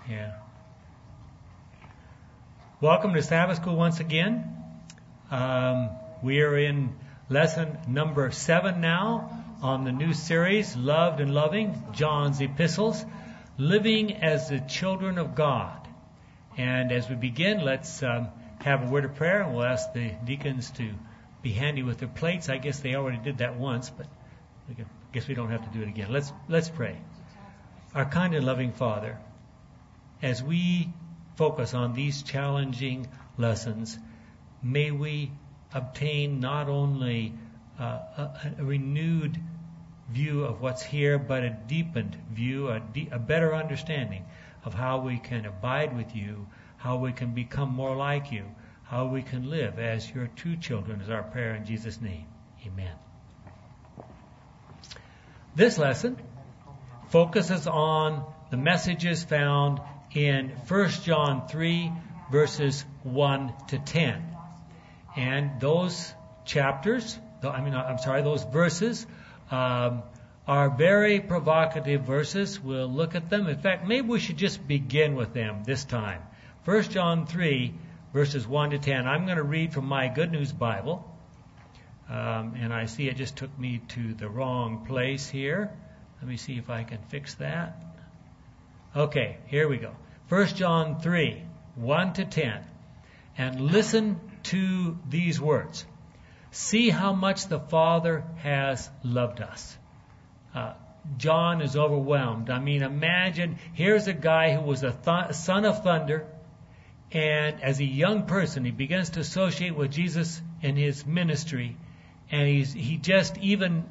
Yeah. Welcome to Sabbath School once again. We are in lesson number 7 now on the new series, Loved and Loving, John's Epistles, Living as the Children of God. And as we begin, let's have a word of prayer, and we'll ask the deacons to be handy with their plates. I guess they already did that once, but I guess we don't have to do it again. Let's pray. Our kind and loving Father, as we focus on these challenging lessons, may we obtain not only a renewed view of what's here, but a deepened view, a better understanding of how we can abide with you, how we can become more like you, how we can live as your true children, is our prayer in Jesus' name. Amen. This lesson focuses on the messages found in 1 John 3, verses 1 to 10. And those those verses are very provocative verses. We'll look at them. In fact, maybe we should just begin with them this time. 1 John 3, verses 1 to 10. I'm going to read from my Good News Bible. And I see it just took me to the wrong place here. Let me see if I can fix that. Okay, here we go. 1 John 3, 1 to 10. And listen to these words. See how much the Father has loved us. John is overwhelmed. I mean, imagine, here's a guy who was a son of thunder, and as a young person, he begins to associate with Jesus in his ministry, and he just even,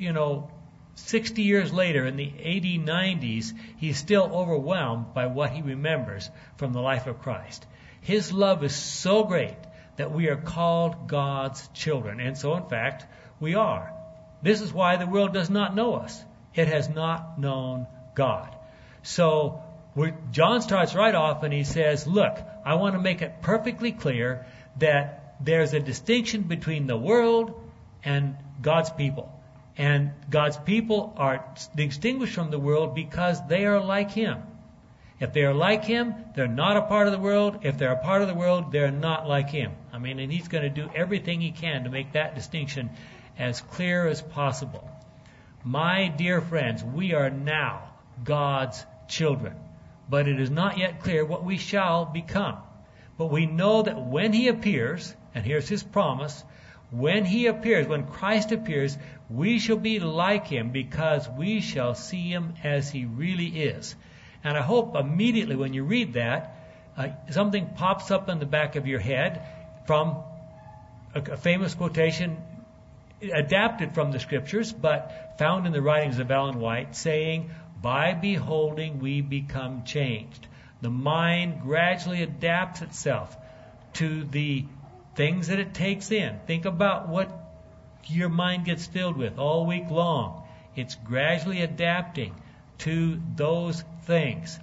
60 years later, in the 80s, 90s, he's still overwhelmed by what he remembers from the life of Christ. His love is so great that we are called God's children. And so, in fact, we are. This is why the world does not know us. It has not known God. So, John starts right off and he says, look, I want to make it perfectly clear that there's a distinction between the world and God's people. And God's people are distinguished from the world because they are like Him. If they are like Him, they're not a part of the world. If they're a part of the world, they're not like Him. And He's going to do everything He can to make that distinction as clear as possible. My dear friends, we are now God's children. But it is not yet clear what we shall become. But we know that when He appears, and here's His promise, when He appears, when Christ appears, we shall be like Him because we shall see Him as He really is. And I hope immediately when you read that, something pops up in the back of your head from a famous quotation adapted from the Scriptures, but found in the writings of Ellen White, saying, by beholding we become changed. The mind gradually adapts itself to the things that it takes in. Think about what your mind gets filled with all week long. It's gradually adapting to those things.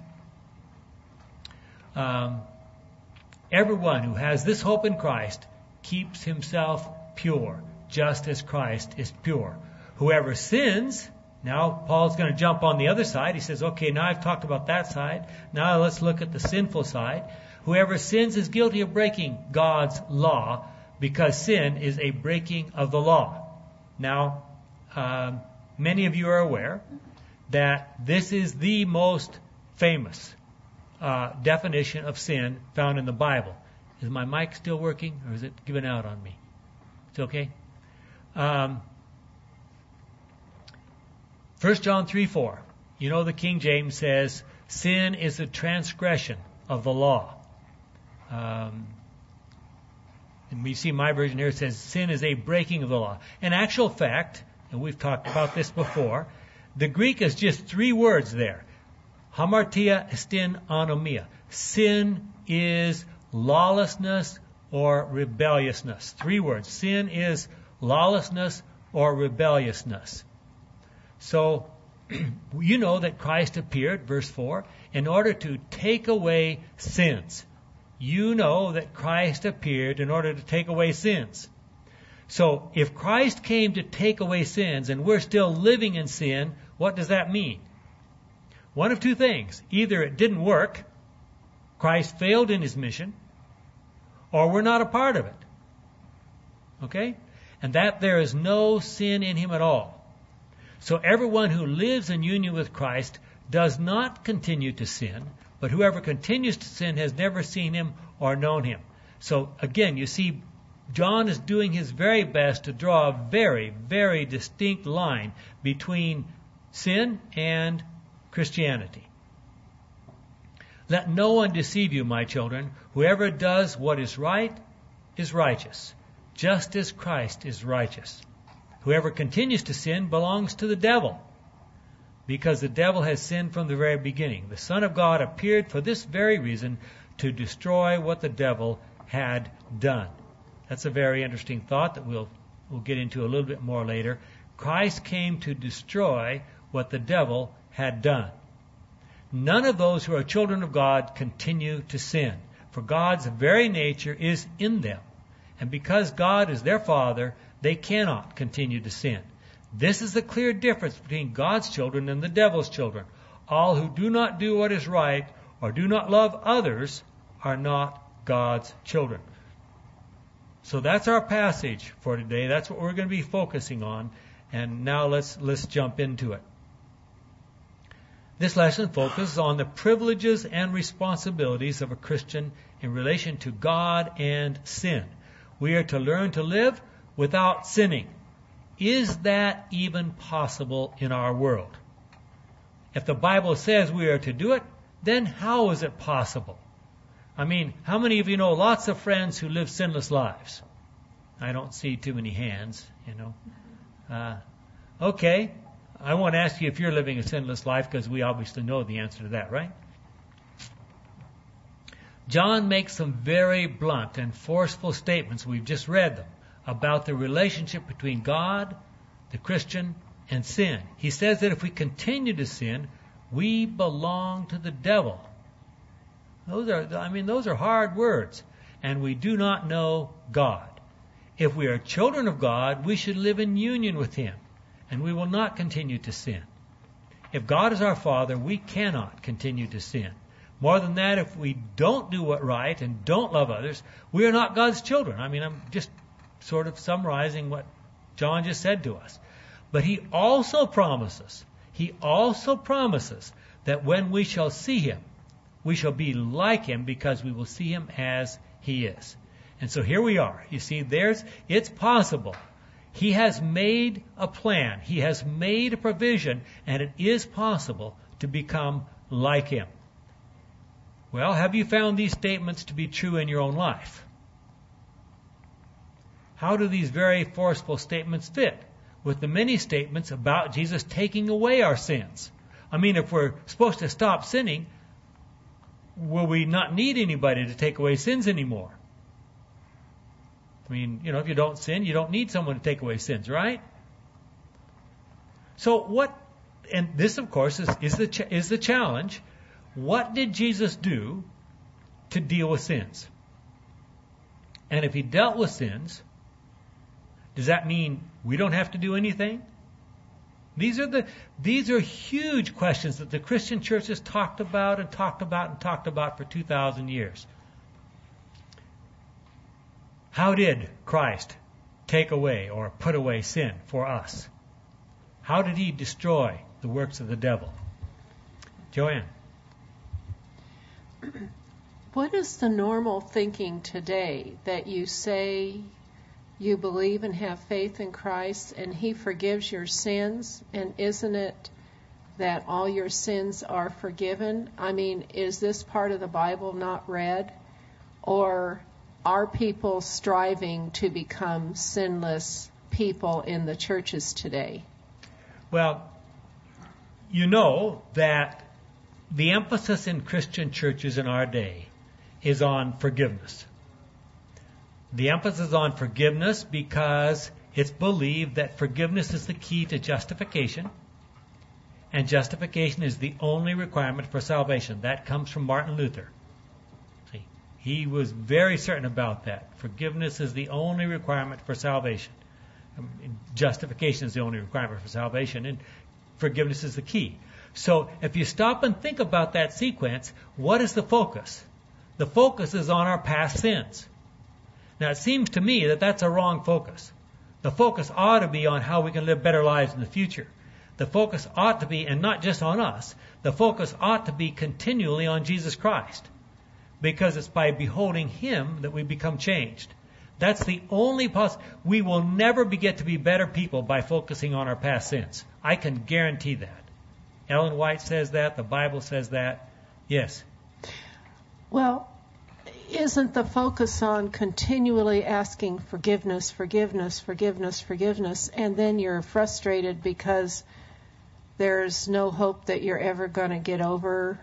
Everyone who has this hope in Christ keeps himself pure, just as Christ is pure. Whoever sins, now Paul's going to jump on the other side. He says, okay, now I've talked about that side. Now let's look at the sinful side. Whoever sins is guilty of breaking God's law, because sin is a breaking of the law. Now, many of you are aware that this is the most famous definition of sin found in the Bible. Is my mic still working, or is it giving out on me? It's okay? 1 John 3:4. The King James says, sin is a transgression of the law. And we see my version here, it says sin is a breaking of the law. In actual fact, and we've talked about this before, the Greek is just 3 words there. Hamartia estin anomia. Sin is lawlessness or rebelliousness. 3 words. Sin is lawlessness or rebelliousness. So, you know that Christ appeared, verse 4, in order to take away sins. You know that Christ appeared in order to take away sins. So, if Christ came to take away sins and we're still living in sin, what does that mean? One of 2 things. Either it didn't work, Christ failed in his mission, or we're not a part of it. Okay? And that there is no sin in him at all. So everyone who lives in union with Christ does not continue to sin, but whoever continues to sin has never seen him or known him. So again, you see, John is doing his very best to draw a very, very distinct line between sin and Christianity. Let no one deceive you, my children. Whoever does what is right is righteous, just as Christ is righteous. Whoever continues to sin belongs to the devil, because the devil has sinned from the very beginning. The Son of God appeared for this very reason, to destroy what the devil had done. That's a very interesting thought that we'll get into a little bit more later. Christ came to destroy what the devil had done. None of those who are children of God continue to sin, for God's very nature is in them. And because God is their Father, they cannot continue to sin. This is the clear difference between God's children and the devil's children. All who do not do what is right or do not love others are not God's children. So that's our passage for today. That's what we're going to be focusing on. And now let's jump into it. This lesson focuses on the privileges and responsibilities of a Christian in relation to God and sin. We are to learn to live without sinning. Is that even possible in our world? If the Bible says we are to do it, then how is it possible? I mean, how many of you know lots of friends who live sinless lives? I don't see too many hands, Okay, I won't ask you if you're living a sinless life, because we obviously know the answer to that, right? John makes some very blunt and forceful statements, we've just read them, about the relationship between God, the Christian, and sin. He says that if we continue to sin, we belong to the devil. Those are hard words. And we do not know God. If we are children of God, we should live in union with him, and we will not continue to sin. If God is our Father, we cannot continue to sin. More than that, if we don't do what right and don't love others, we are not God's children. I'm just sort of summarizing what John just said to us. But he also promises that when we shall see him, we shall be like him, because we will see him as he is. And so here we are. You see, it's possible. He has made a plan. He has made a provision, and it is possible to become like him. Well, have you found these statements to be true in your own life? How do these very forceful statements fit with the many statements about Jesus taking away our sins? If we're supposed to stop sinning, will we not need anybody to take away sins anymore? If you don't sin, you don't need someone to take away sins, right? So and this of course is the challenge. What did Jesus do to deal with sins? And if he dealt with sins, does that mean we don't have to do anything? These are huge questions that the Christian church has talked about for 2,000 years. How did Christ take away or put away sin for us? How did he destroy the works of the devil? Joanne. What is the normal thinking today, that you say you believe and have faith in Christ and he forgives your sins, and isn't it that all your sins are forgiven? Is this part of the Bible not read? Or are people striving to become sinless people in the churches today? Well, you know that the emphasis in Christian churches in our day is on forgiveness. The emphasis is on forgiveness because it's believed that forgiveness is the key to justification, and justification is the only requirement for salvation. That comes from Martin Luther. See, he was very certain about that. Forgiveness is the only requirement for salvation. Justification is the only requirement for salvation, and forgiveness is the key. So if you stop and think about that sequence, what is the focus? The focus is on our past sins. Now, it seems to me that that's a wrong focus. The focus ought to be on how we can live better lives in the future. The focus ought to be, and not just on us, the focus ought to be continually on Jesus Christ. Because it's by beholding Him that we become changed. That's the only we will never get to be better people by focusing on our past sins. I can guarantee that. Ellen White says that. The Bible says that. Yes. Well, isn't the focus on continually asking forgiveness, forgiveness, forgiveness, forgiveness, and then you're frustrated because there's no hope that you're ever going to get over,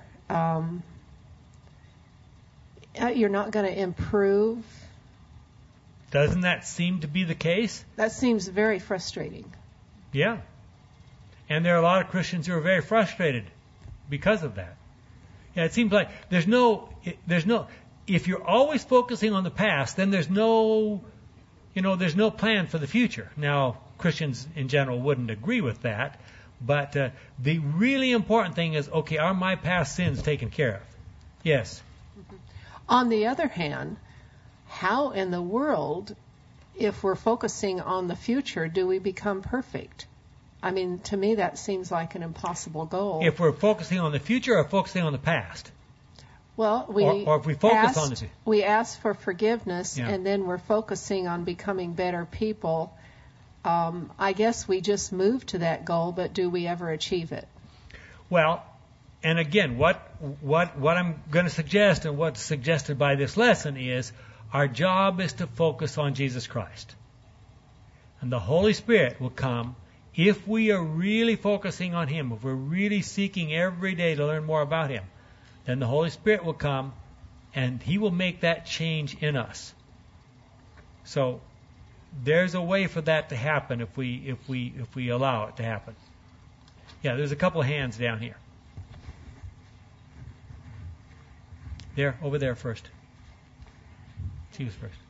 you're not going to improve? Doesn't that seem to be the case? That seems very frustrating. Yeah. And there are a lot of Christians who are very frustrated because of that. Yeah, it seems like there's no, if you're always focusing on the past, then there's no plan for the future. Now, Christians in general wouldn't agree with that, but the really important thing is, okay, are my past sins taken care of? Yes. On the other hand, how in the world, if we're focusing on the future, do we become perfect? I mean, to me, that seems like an impossible goal. If we're focusing on the future or focusing on the past? Well, or if we focus on the future. We ask for forgiveness, Yeah. and then we're focusing on becoming better people. I guess we just move to that goal, but do we ever achieve it? Well, and again, what I'm going to suggest and what's suggested by this lesson is our job is to focus on Jesus Christ. And the Holy Spirit will come if we are really focusing on Him, if we're really seeking every day to learn more about Him. Then the Holy Spirit will come and He will make that change in us. So there's a way for that to happen if we allow it to happen. Yeah, there's a couple of hands down here. There, over there first. She was first.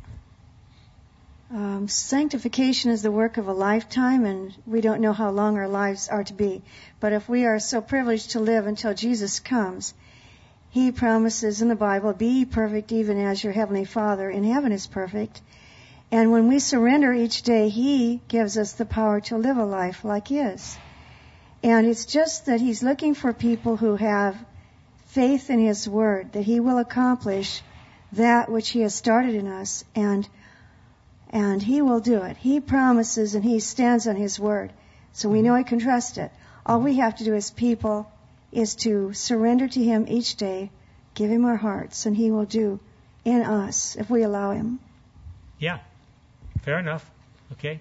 Sanctification is the work of a lifetime, and we don't know how long our lives are to be. But if we are so privileged to live until Jesus comes, He promises in the Bible, be ye perfect even as your Heavenly Father in heaven is perfect. And when we surrender each day, He gives us the power to live a life like His. And it's just that He's looking for people who have faith in His Word, that He will accomplish that which He has started in us, and He will do it. He promises and He stands on His Word. So we know He can trust it. All we have to do as people is to surrender to Him each day, give Him our hearts, and He will do in us if we allow Him. Yeah, fair enough. Okay.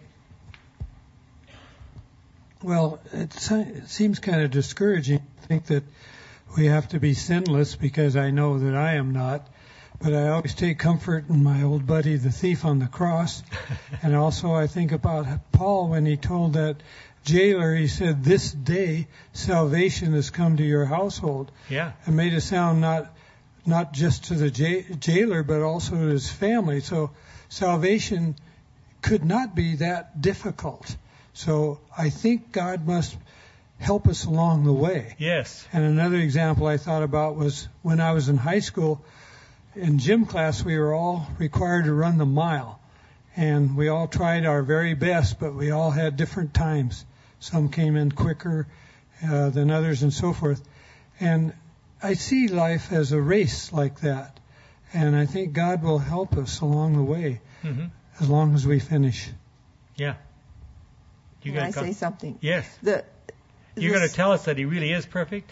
Well, it seems kind of discouraging to think that we have to be sinless, because I know that I am not. But I always take comfort in my old buddy, the thief on the cross. And also I think about Paul when he told that jailer, he said, this day salvation has come to your household. Yeah. And made it sound not just to the jailer, but also to his family. So salvation could not be that difficult. So I think God must help us along the way. Yes. And another example I thought about was when I was in high school. In gym class, we were all required to run the mile. And we all tried our very best, but we all had different times. Some came in quicker than others and so forth. And I see life as a race like that. And I think God will help us along the way, as long as we finish. Yeah. Can I say something? Yes. You're going to tell us that He really is perfect?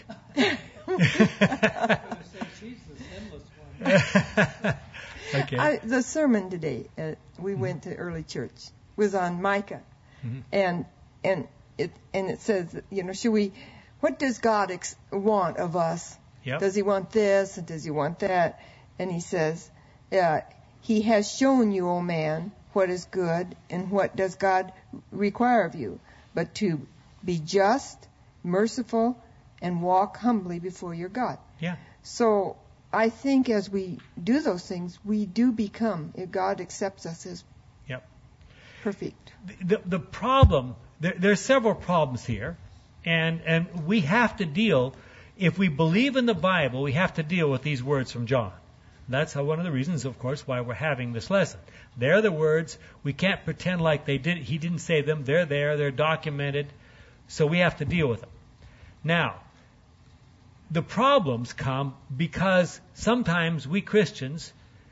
Okay. The sermon today, we went to early church, was on Micah, and it says, what does God want of us? Yep. Does He want this and does He want that? And He says, He has shown you, O man, what is good, and what does God require of you, but to be just, merciful, and walk humbly before your God. Yeah. So I think as we do those things, we do become, if God accepts us as perfect. The problem, there's several problems here, and we have to deal, if we believe in the Bible, we have to deal with these words from John. That's one of the reasons, of course, why we're having this lesson. They're the words. We can't pretend like he didn't say them. They're there. They're documented. So we have to deal with them. Now, the problems come because sometimes we Christians,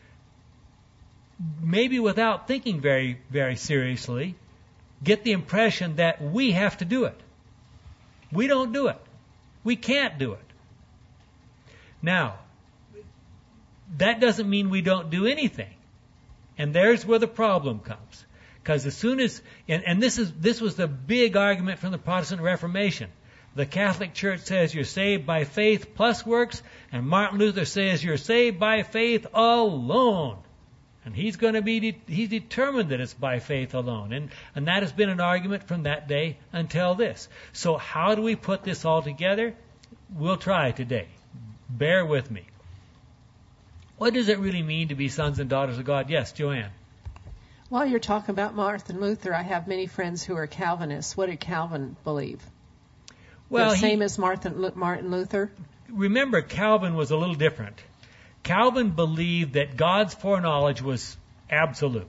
maybe without thinking very, very seriously, get the impression that we have to do it. We don't do it. We can't do it. Now, that doesn't mean we don't do anything. And there's where the problem comes. Because as soon as, and this was the big argument from the Protestant Reformation. The Catholic Church says you're saved by faith plus works, and Martin Luther says you're saved by faith alone. And he's determined that it's by faith alone. And that has been an argument from that day until this. So how do we put this all together? We'll try today. Bear with me. What does it really mean to be sons and daughters of God? Yes, Joanne. While you're talking about Martin Luther, I have many friends who are Calvinists. What did Calvin believe? Well, the same as Martin Luther? Remember, Calvin was a little different. Calvin believed that God's foreknowledge was absolute,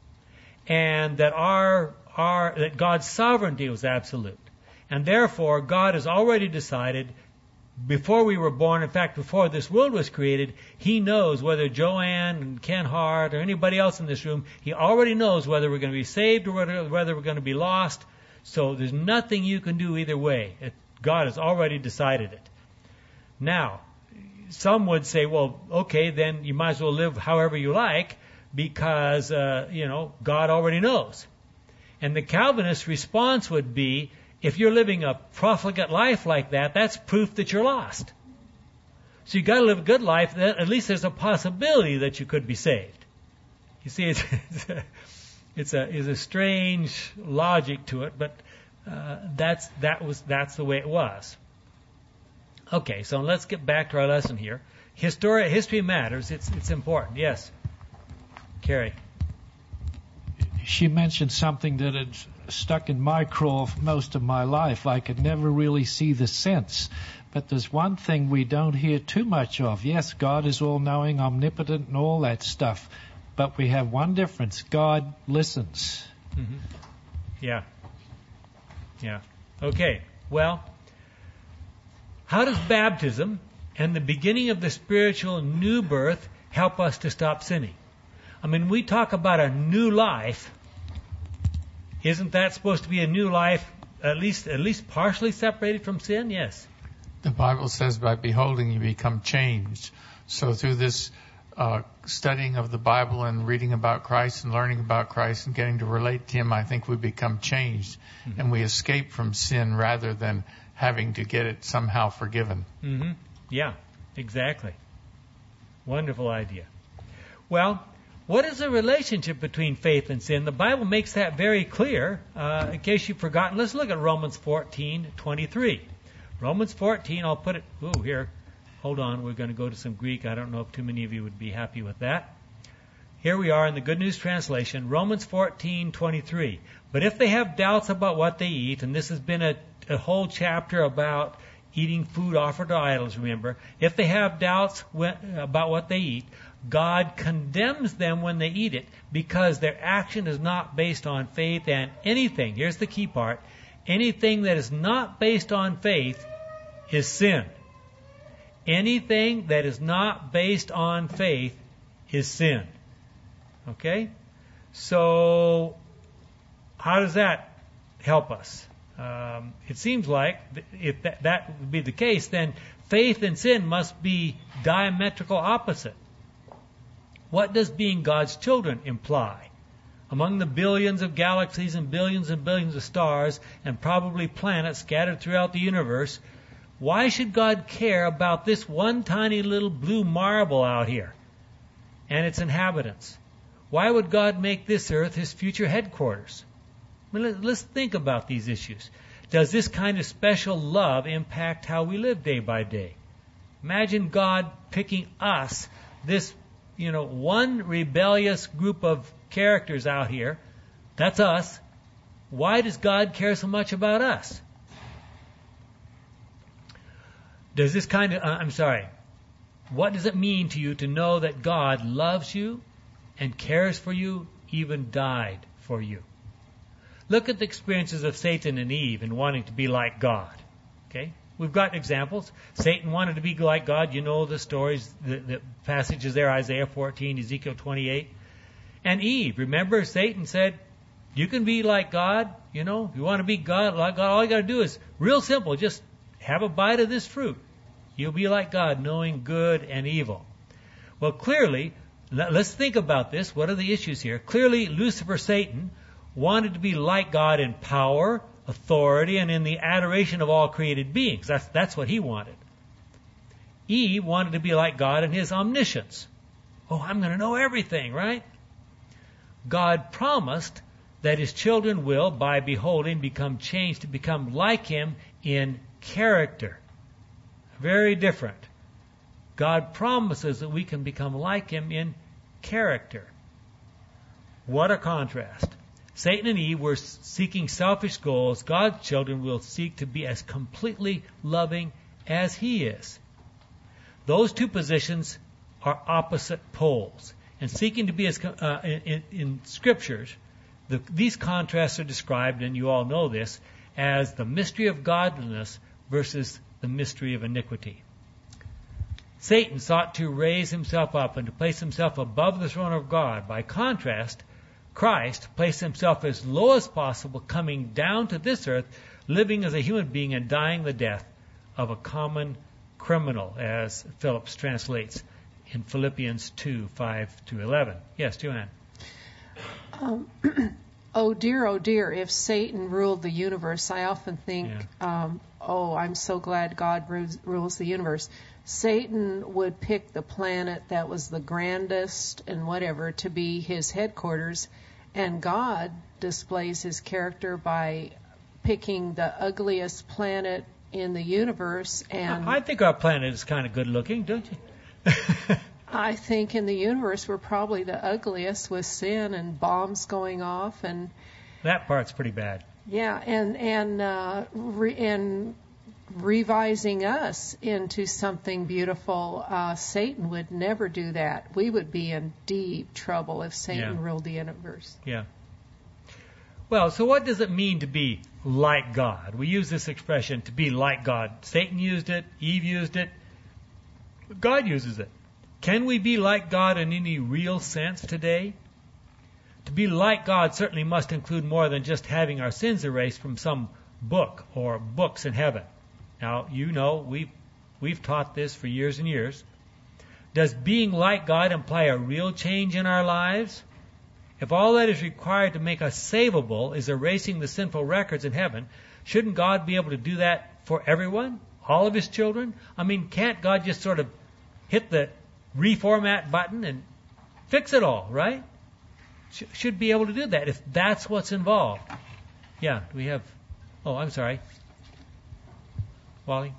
and that that God's sovereignty was absolute, and therefore God has already decided before we were born. In fact, before this world was created, He knows whether Joanne and Ken Hart or anybody else in this room. He already knows whether we're going to be saved or whether we're going to be lost. So there's nothing you can do either way. God has already decided it. Now, some would say, well, okay, then you might as well live however you like because, God already knows. And the Calvinist response would be, if you're living a profligate life like that, that's proof that you're lost. So you've got to live a good life. At least there's a possibility that you could be saved. You see, it's a strange logic to it, but that's the way it was. Okay, so let's get back to our lesson here. History matters. It's important. Yes, Carrie. She mentioned something that had stuck in my craw most of my life. I could never really see the sense. But there's one thing we don't hear too much of. Yes, God is all-knowing, omnipotent, and all that stuff. But we have one difference. God listens. Mm-hmm. Yeah. Okay. Well, how does baptism and the beginning of the spiritual new birth help us to stop sinning? I mean, we talk about a new life. Isn't that supposed to be a new life, at least partially separated from sin? Yes. The Bible says by beholding you become changed. So through this studying of the Bible and reading about Christ and learning about Christ and getting to relate to Him, I think we become changed. Mm-hmm. And we escape from sin rather than having to get it somehow forgiven. Mm-hmm. Yeah, exactly. Wonderful idea. Well, what is the relationship between faith and sin? The Bible makes that very clear. In case you've forgotten, let's look at Romans 14:23. Romans 14, I'll put it here. Hold on, we're going to go to some Greek. I don't know if too many of you would be happy with that. Here we are in the Good News Translation, Romans 14:23. But if they have doubts about what they eat, and this has been a whole chapter about eating food offered to idols, remember, if they have doubts about what they eat, God condemns them when they eat it because their action is not based on faith, and anything, here's the key part, anything that is not based on faith is sin. Anything that is not based on faith is sin. Okay? So, how does that help us? It seems like if that would be the case, then faith and sin must be diametrical opposite. What does being God's children imply? Among the billions of galaxies and billions of stars and probably planets scattered throughout the universe, why should God care about this one tiny little blue marble out here and its inhabitants? Why would God make this earth His future headquarters? I mean, let's think about these issues. Does this kind of special love impact how we live day by day? Imagine God picking us, this one rebellious group of characters out here. That's us. Why does God care so much about us? Does this kind of, What does it mean to you to know that God loves you and cares for you, even died for you? Look at the experiences of Satan and Eve in wanting to be like God. Okay? We've got examples. Satan wanted to be like God. You know the stories, the passages there, Isaiah 14, Ezekiel 28. And Eve, remember, Satan said, you can be like God. You know, if you want to be God, like God, all you got to do is real simple. Just have a bite of this fruit. You'll be like God, knowing good and evil. Well, clearly, let's think about this. What are the issues here? Clearly, Lucifer, Satan, wanted to be like God in power, authority, and in the adoration of all created beings. That's what he wanted. Eve wanted to be like God in his omniscience. Oh, I'm going to know everything, right? God promised that his children will, by beholding, become changed to become like him in character. Very different. God promises that we can become like him in character. What a contrast. Satan and Eve were seeking selfish goals. God's children will seek to be as completely loving as he is. Those two positions are opposite poles. And seeking to be as in Scriptures, these contrasts are described, and you all know this, as the mystery of godliness versus the mystery of iniquity. Satan sought to raise himself up and to place himself above the throne of God. By contrast, Christ placed himself as low as possible, coming down to this earth, living as a human being and dying the death of a common criminal, as Phillips translates in Philippians 2:5-11. Yes, Joanne. Oh dear, if Satan ruled the universe, I often think, I'm so glad God rules the universe. Satan would pick the planet that was the grandest and whatever to be his headquarters, and God displays his character by picking the ugliest planet in the universe. And I think our planet is kind of good looking, don't you? I think in the universe we're probably the ugliest, with sin and bombs going off, and that part's pretty bad. Yeah, and revising us into something beautiful. Satan would never do that. We would be in deep trouble if Satan ruled the universe. Yeah. Well, so what does it mean to be like God? We use this expression, to be like God. Satan used it, Eve used it, God uses it. Can we be like God in any real sense today? To be like God certainly must include more than just having our sins erased from some book or books in heaven. Now, you know, we've taught this for years and years. Does being like God imply a real change in our lives? If all that is required to make us savable is erasing the sinful records in heaven, shouldn't God be able to do that for everyone? All of his children? I mean, can't God just sort of hit the reformat button and fix it all, right? Should be able to do that if that's what's involved. Yeah, we have... Oh, I'm sorry. Wally?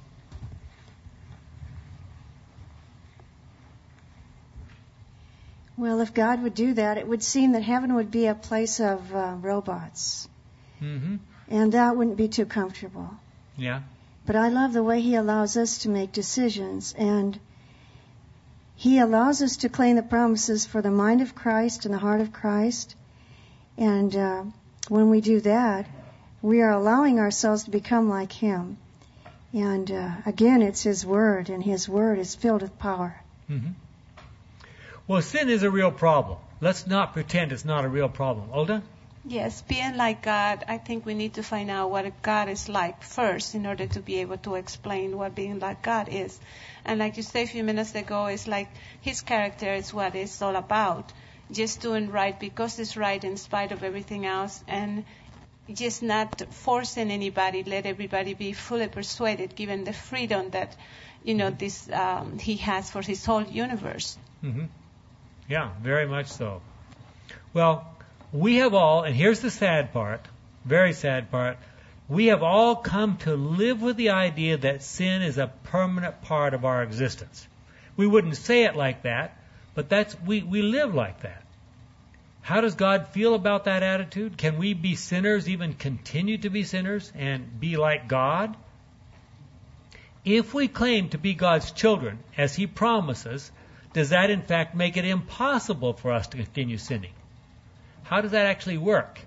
Well, if God would do that, it would seem that heaven would be a place of robots. Mm-hmm. And that wouldn't be too comfortable. Yeah. But I love the way he allows us to make decisions, and he allows us to claim the promises for the mind of Christ and the heart of Christ. And when we do that, we are allowing ourselves to become like him. And again, it's his word, and his word is filled with power. Mm-hmm. Well, sin is a real problem. Let's not pretend it's not a real problem. Olga? Yes, being like God, I think we need to find out what God is like first in order to be able to explain what being like God is. And like you said a few minutes ago, it's like his character is what it's all about. Just doing right because it's right in spite of everything else, and just not forcing anybody, let everybody be fully persuaded, given the freedom that, this he has for his whole universe. Mm-hmm. Yeah, very much so. Well, we have all, and here's the sad part, very sad part, we have all come to live with the idea that sin is a permanent part of our existence. We wouldn't say it like that, but we live like that. How does God feel about that attitude? Can we be sinners, even continue to be sinners, and be like God? If we claim to be God's children, as He promises, does that in fact make it impossible for us to continue sinning? How does that actually work?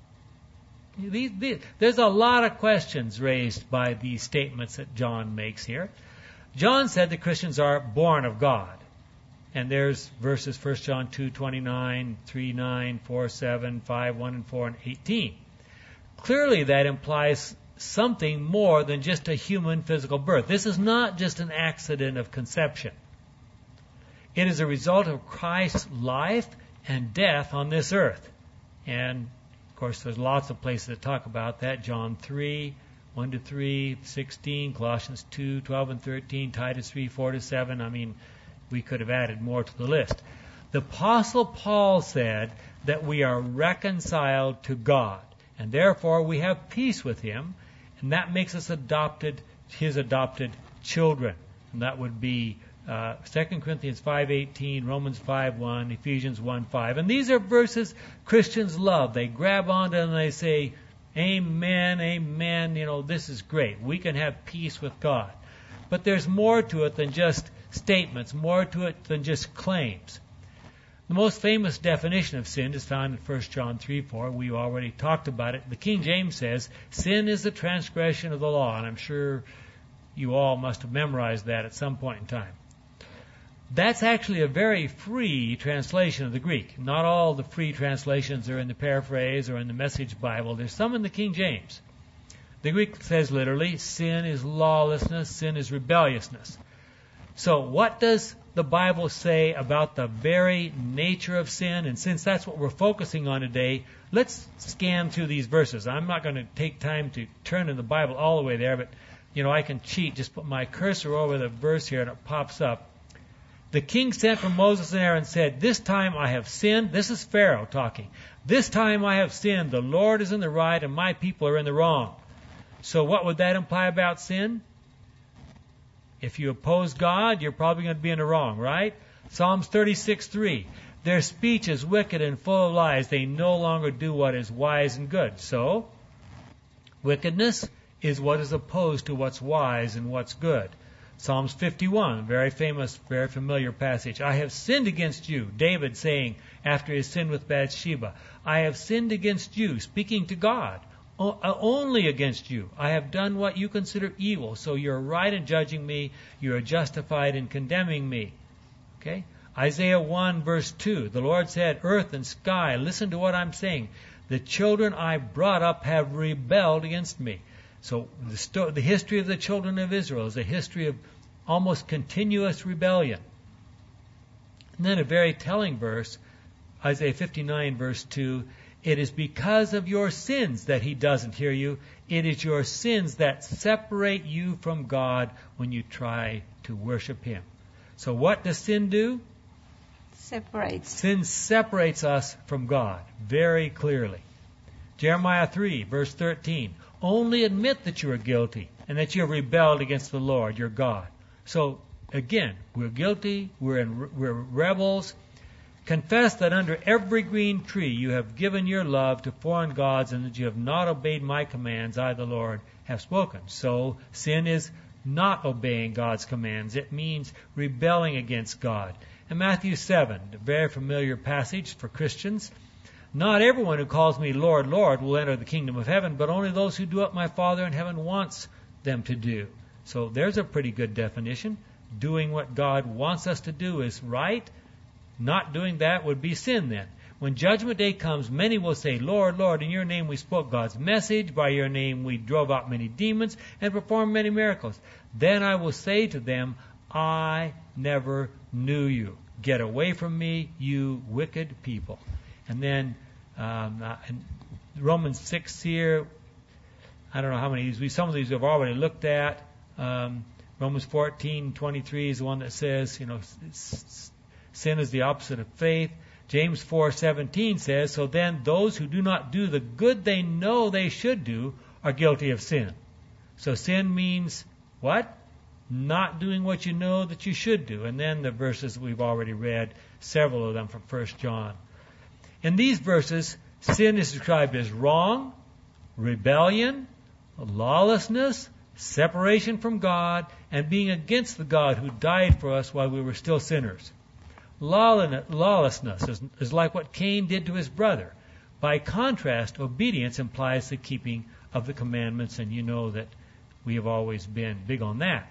There's a lot of questions raised by these statements that John makes here. John said that Christians are born of God. And there's verses 1 John 2:29, 3:9, 4:7, 5:1 and 4 and 18. Clearly that implies something more than just a human physical birth. This is not just an accident of conception. It is a result of Christ's life and death on this earth. And, of course, there's lots of places that talk about that. John 3, 1-3, 16, Colossians 2, 12 and 13, Titus 3, 4-7. I mean, we could have added more to the list. The Apostle Paul said that we are reconciled to God, and therefore we have peace with Him, and that makes us His adopted children. And that would be 2 Corinthians 5:18, Romans 5:1, Ephesians 1:5. And these are verses Christians love. They grab onto them and they say, amen, amen, this is great. We can have peace with God. But there's more to it than just statements, more to it than just claims. The most famous definition of sin is found in 1 John 3:4. We already talked about it. The King James says, sin is the transgression of the law. And I'm sure you all must have memorized that at some point in time. That's actually a very free translation of the Greek. Not all the free translations are in the Paraphrase or in the Message Bible. There's some in the King James. The Greek says literally, sin is lawlessness, sin is rebelliousness. So what does the Bible say about the very nature of sin? And since that's what we're focusing on today, let's scan through these verses. I'm not going to take time to turn in the Bible all the way there, but I can cheat. Just put my cursor over the verse here and it pops up. The king sent for Moses and Aaron and said, this time I have sinned. This is Pharaoh talking. This time I have sinned. The Lord is in the right and my people are in the wrong. So what would that imply about sin? If you oppose God, you're probably going to be in the wrong, right? Psalms 36:3. Their speech is wicked and full of lies. They no longer do what is wise and good. So, wickedness is what is opposed to what's wise and what's good. Psalms 51, very famous, very familiar passage. I have sinned against you, David saying after his sin with Bathsheba. I have sinned against you, speaking to God. Only against you. I have done what you consider evil, so you're right in judging me. You are justified in condemning me. Okay? Isaiah 1 verse 2. The Lord said, earth and sky, listen to what I'm saying. The children I brought up have rebelled against me. So the history of the children of Israel is a history of almost continuous rebellion. And then a very telling verse, Isaiah 59 verse 2. It is because of your sins that He doesn't hear you. It is your sins that separate you from God when you try to worship Him. So what does sin do? Separates. Sin separates us from God very clearly. Jeremiah 3, verse 13. Only admit that you are guilty and that you have rebelled against the Lord, your God. So, again, we're guilty, we're rebels. Confess that under every green tree you have given your love to foreign gods and that you have not obeyed my commands, I, the Lord, have spoken. So, sin is not obeying God's commands. It means rebelling against God. In Matthew 7, a very familiar passage for Christians, not everyone who calls me Lord, Lord will enter the kingdom of heaven, but only those who do what my Father in heaven wants them to do. So there's a pretty good definition. Doing what God wants us to do is right. Not doing that would be sin then. When judgment day comes, many will say, Lord, Lord, in your name we spoke God's message. By your name we drove out many demons and performed many miracles. Then I will say to them, I never knew you. Get away from me, you wicked people. And then in Romans 6 here, I don't know how many of these, some of these we've already looked at. Romans 14:23 is the one that says, sin is the opposite of faith. James 4:17 says, so then those who do not do the good they know they should do are guilty of sin. So sin means what? Not doing what you know that you should do. And then the verses we've already read, several of them from 1 John. In these verses, sin is described as wrong, rebellion, lawlessness, separation from God, and being against the God who died for us while we were still sinners. Lawlessness is like what Cain did to his brother. By contrast, obedience implies the keeping of the commandments, and you know that we have always been big on that.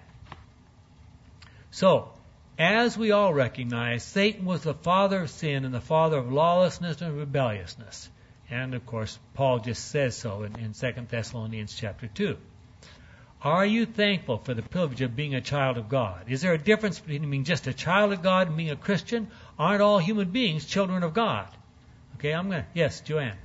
So, as we all recognize, Satan was the father of sin and the father of lawlessness and rebelliousness. And, of course, Paul just says so in 2 Thessalonians chapter 2. Are you thankful for the privilege of being a child of God? Is there a difference between being just a child of God and being a Christian? Aren't all human beings children of God? Okay, yes, Joanne.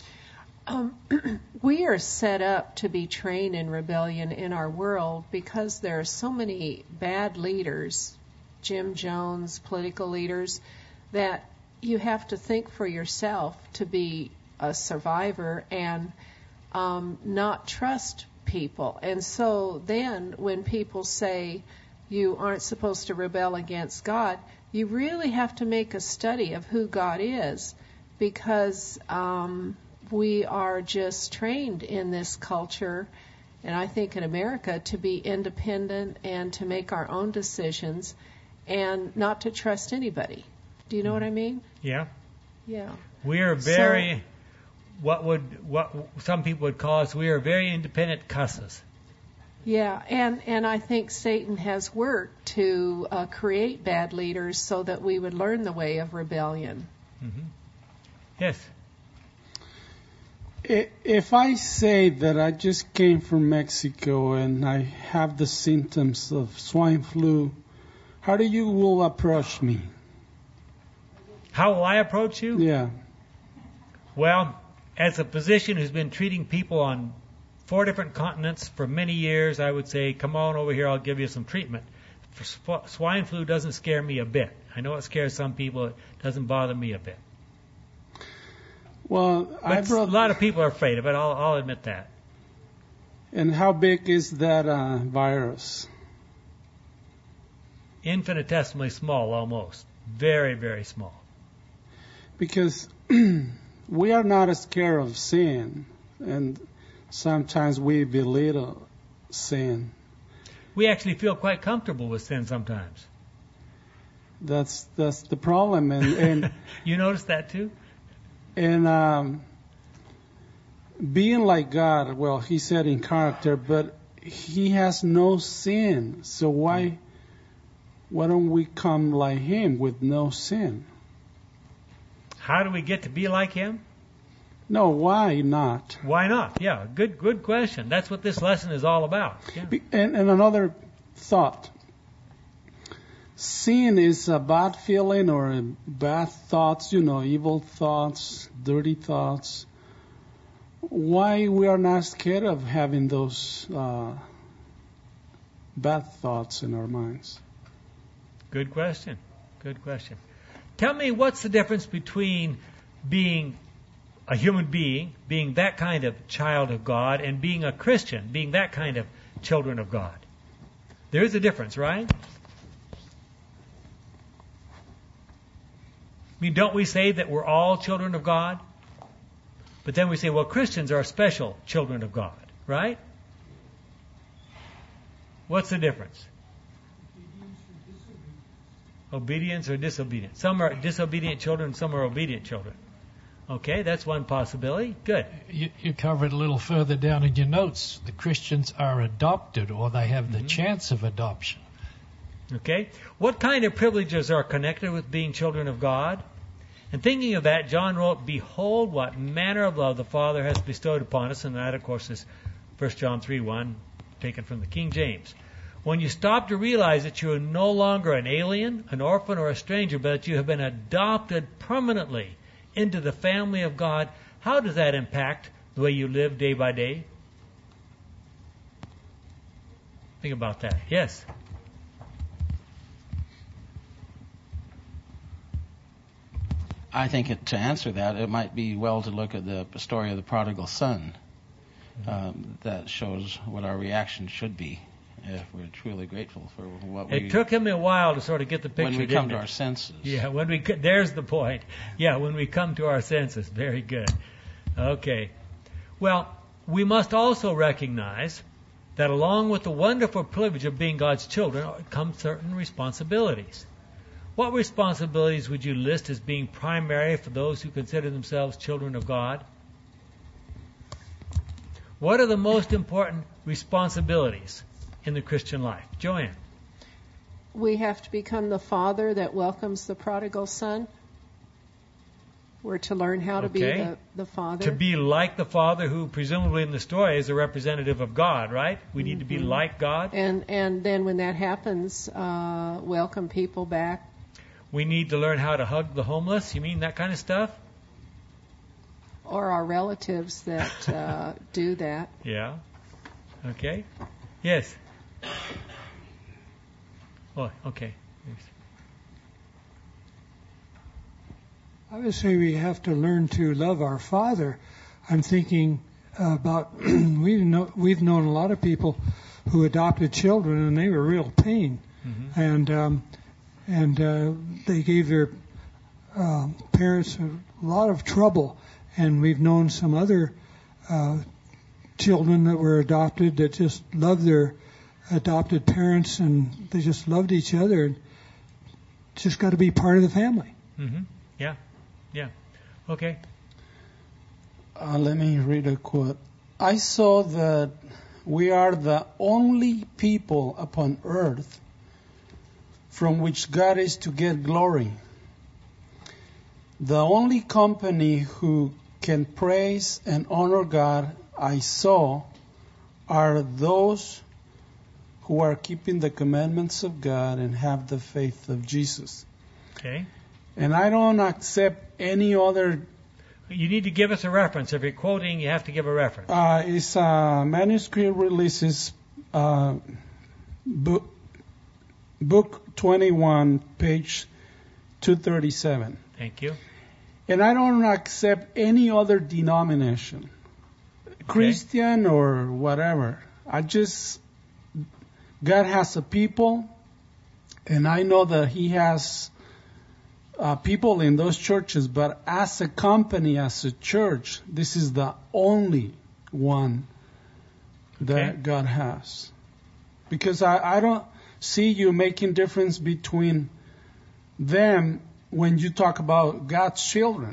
We are set up to be trained in rebellion in our world because there are so many bad leaders, Jim Jones, political leaders, that you have to think for yourself to be a survivor and not trust people. And so then when people say you aren't supposed to rebel against God, you really have to make a study of who God is, because we are just trained in this culture, and I think in America, to be independent and to make our own decisions and not to trust anybody. Do you know what I mean? Yeah. Yeah. We are very, what some people would call us, we are very independent cusses. Yeah, and I think Satan has worked to create bad leaders so that we would learn the way of rebellion. Mm-hmm. Yes. If I say that I just came from Mexico and I have the symptoms of swine flu, how do you will approach me? How will I approach you? Yeah. Well, as a physician who's been treating people on 4 different continents for many years, I would say, come on over here, I'll give you some treatment. Swine flu doesn't scare me a bit. I know it scares some people. It doesn't bother me a bit. Well, a lot of people are afraid of it. I'll admit that. And how big is that virus? Infinitesimally small, almost. Very, very small. Because we are not scared of sin, and sometimes we belittle sin. We actually feel quite comfortable with sin sometimes. That's the problem, and you notice that too. And being like God, well, he said in character, but he has no sin. So why don't we come like him with no sin? How do we get to be like him? No, why not? Why not? Yeah, good question. That's what this lesson is all about. Yeah. And another thought. Sin is a bad feeling or bad thoughts, evil thoughts, dirty thoughts. Why we are not scared of having those bad thoughts in our minds? Good question. Good question. Tell me, what's the difference between being a human being that kind of child of God, and being a Christian, being that kind of children of God? There is a difference, right? I mean, don't we say that we're all children of God? But then we say, well, Christians are special children of God, right? What's the difference? Obedience or disobedience. Some are disobedient children, some are obedient children. Okay, that's one possibility. Good. You cover it a little further down in your notes. The Christians are adopted, or they have the chance of adoption. Okay. What kind of privileges are connected with being children of God? And thinking of that, John wrote, "Behold, what manner of love the Father has bestowed upon us." And that, of course, is 1 John 3:1, taken from the King James. When you stop to realize that you are no longer an alien, an orphan, or a stranger, but that you have been adopted permanently into the family of God, how does that impact the way you live day by day? Think about that. Yes? I think to answer that, it might be well to look at the story of the prodigal son. That shows what our reaction should be if we're truly grateful for what It took him a while to sort of get the picture, when we come to our senses. Yeah, there's the point. Yeah, when we come to our senses. Very good. Okay. Well, we must also recognize that along with the wonderful privilege of being God's children come certain responsibilities. What responsibilities would you list as being primary for those who consider themselves children of God? What are the most important responsibilities in the Christian life? Joanne. We have to become the father that welcomes the prodigal son. We're to learn how to be the father. To be like the father who presumably in the story is a representative of God, right? We need to be like God. And then when that happens, welcome people back. We need to learn how to hug the homeless. You mean that kind of stuff? Or our relatives that do that. Yeah. Okay. Yes. Oh, okay. I would say we have to learn to love our Father. I'm thinking about we've known a lot of people who adopted children and they were real pain, and they gave their parents a lot of trouble. And we've known some other children that were adopted that just loved their adopted parents and they just loved each other and just got to be part of the family. Mm-hmm. Yeah. Yeah. Okay. Let me read a quote. I saw that we are the only people upon earth from which God is to get glory. The only company who can praise and honor God I saw are those who are keeping the commandments of God and have the faith of Jesus. Okay. And I don't accept any other. You need to give us a reference. If you're quoting, you have to give a reference. It's Manuscript Releases, book 21, page 237. Thank you. And I don't accept any other denomination, Christian or whatever. God has a people, and I know that He has people in those churches, but as a company, as a church, this is the only one that God has. Because I don't see you making difference between them when you talk about God's children.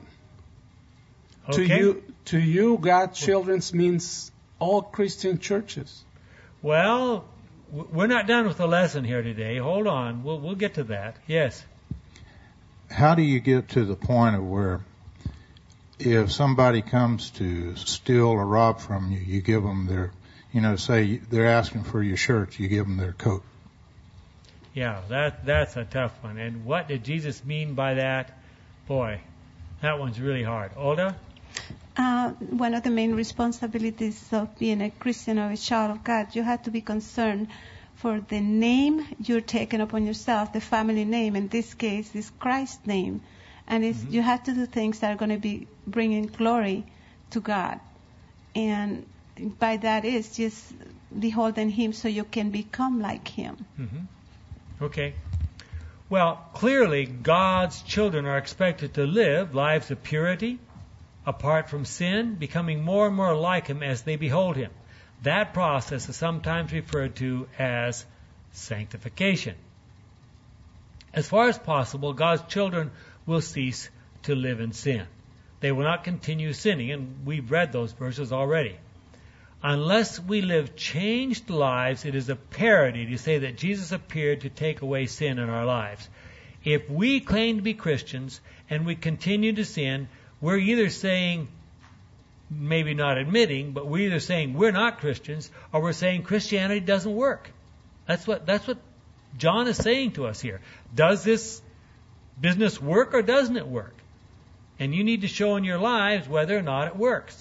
Okay. To you, God's children means all Christian churches. Well, we're not done with the lesson here today. Hold on. We'll get to that. Yes. How do you get to the point of where if somebody comes to steal or rob from you, you give them their, say they're asking for your shirt, you give them their coat? Yeah, that's a tough one. And what did Jesus mean by that? Boy, that one's really hard. Olga? One of the main responsibilities of being a Christian or a child of God, you have to be concerned for the name you're taking upon yourself, the family name. In this case, is Christ's name. And you have to do things that are going to be bringing glory to God. And by that is just beholding Him so you can become like Him. Mm-hmm. Okay. Well, clearly, God's children are expected to live lives of purity, apart from sin, becoming more and more like Him as they behold Him. That process is sometimes referred to as sanctification. As far as possible, God's children will cease to live in sin. They will not continue sinning, and we've read those verses already. Unless we live changed lives, it is a parody to say that Jesus appeared to take away sin in our lives. If we claim to be Christians and we continue to sin, we're either saying, maybe not admitting, but we're either saying we're not Christians or we're saying Christianity doesn't work. That's what John is saying to us here. Does this business work or doesn't it work? And you need to show in your lives whether or not it works.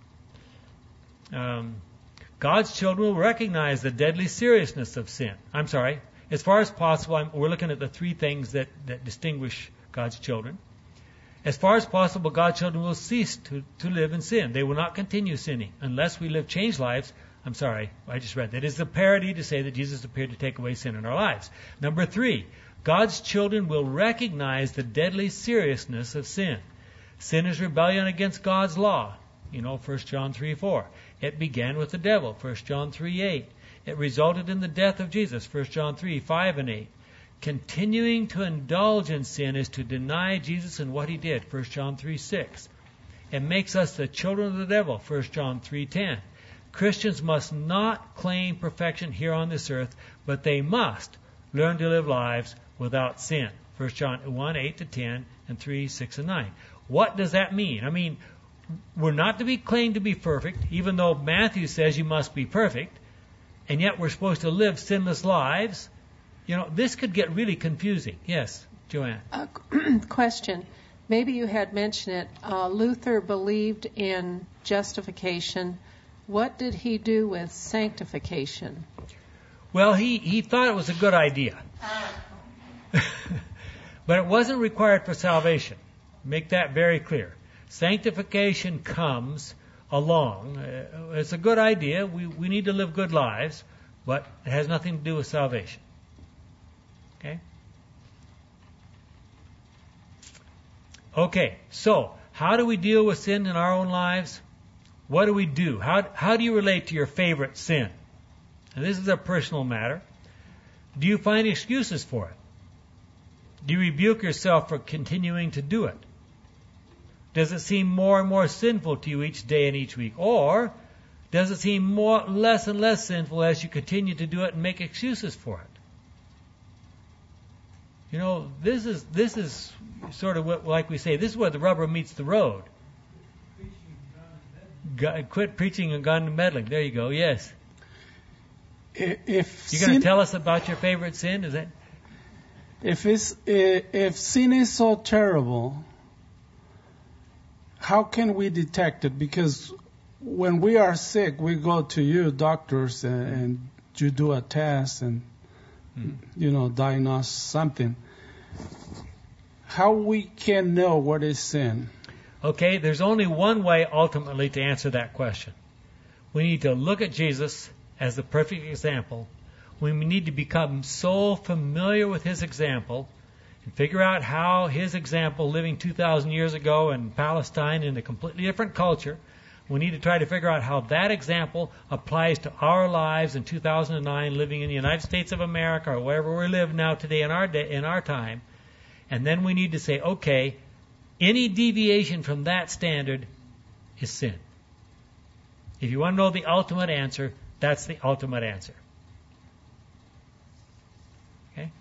God's children will recognize the deadly seriousness of sin. I'm sorry. As far as possible, we're looking at the three things that distinguish God's children. As far as possible, God's children will cease to live in sin. They will not continue sinning unless we live changed lives. I'm sorry, I just read that. It is a parody to say that Jesus appeared to take away sin in our lives. Number 3, God's children will recognize the deadly seriousness of sin. Sin is rebellion against God's law. 1 John 3:4. It began with the devil, 1 John 3:8. it resulted in the death of Jesus, 1 John 3, 5 and 8. Continuing to indulge in sin is to deny Jesus and what he did, 1 John 3, 6. It makes us the children of the devil, 1 John 3:10. Christians must not claim perfection here on this earth, but they must learn to live lives without sin, 1 John 1, 8-10, and 3, 6, and 9. What does that mean? I mean, we're not to be claimed to be perfect, even though Matthew says you must be perfect, and yet we're supposed to live sinless lives. You know, this could get really confusing. Yes, Joanne. Question. Maybe you had mentioned it. Luther believed in justification. What did he do with sanctification? Well, he thought it was a good idea. But it wasn't required for salvation. Make that very clear. Sanctification comes along. It's a good idea. We need to live good lives, but it has nothing to do with salvation. Okay? Okay, so how do we deal with sin in our own lives? What do we do? How do you relate to your favorite sin? And this is a personal matter. Do you find excuses for it? Do you rebuke yourself for continuing to do it? Does it seem more and more sinful to you each day and each week? Or does it seem less and less sinful as you continue to do it and make excuses for it? You know, this is sort of what, like we say, this is where the rubber meets the road. Quit preaching and gone to meddling. There you go. Yes. If you're going to tell us about your favorite sin, is that? If sin is so terrible, how can we detect it? Because when we are sick, we go to you, doctors, and you do a test and diagnose something. How we can know what is sin? Okay, there's only one way ultimately to answer that question. We need to look at Jesus as the perfect example. We need to become so familiar with his example and figure out how his example, living 2,000 years ago in Palestine in a completely different culture, we need to try to figure out how that example applies to our lives in 2009, living in the United States of America or wherever we live now today in our time. And then we need to say, okay, any deviation from that standard is sin. If you want to know the ultimate answer, that's the ultimate answer. Okay?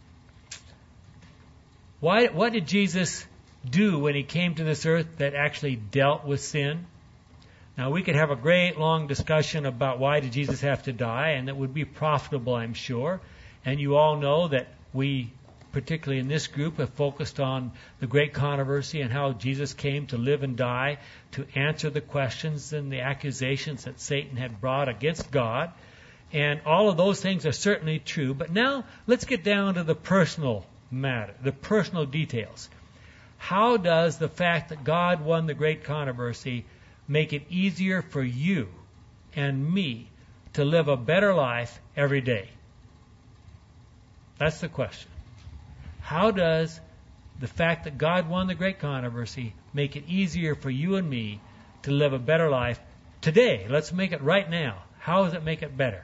What did Jesus do when he came to this earth that actually dealt with sin? Now, we could have a great long discussion about why did Jesus have to die, and that would be profitable, I'm sure. And you all know that we, particularly in this group, have focused on the great controversy and how Jesus came to live and die to answer the questions and the accusations that Satan had brought against God. And all of those things are certainly true. But now let's get down to the personal matter, the personal details. How does the fact that God won the great controversy make it easier for you and me to live a better life every day? That's the question. How does the fact that God won the great controversy make it easier for you and me to live a better life today? Let's make it right now. How does it make it better?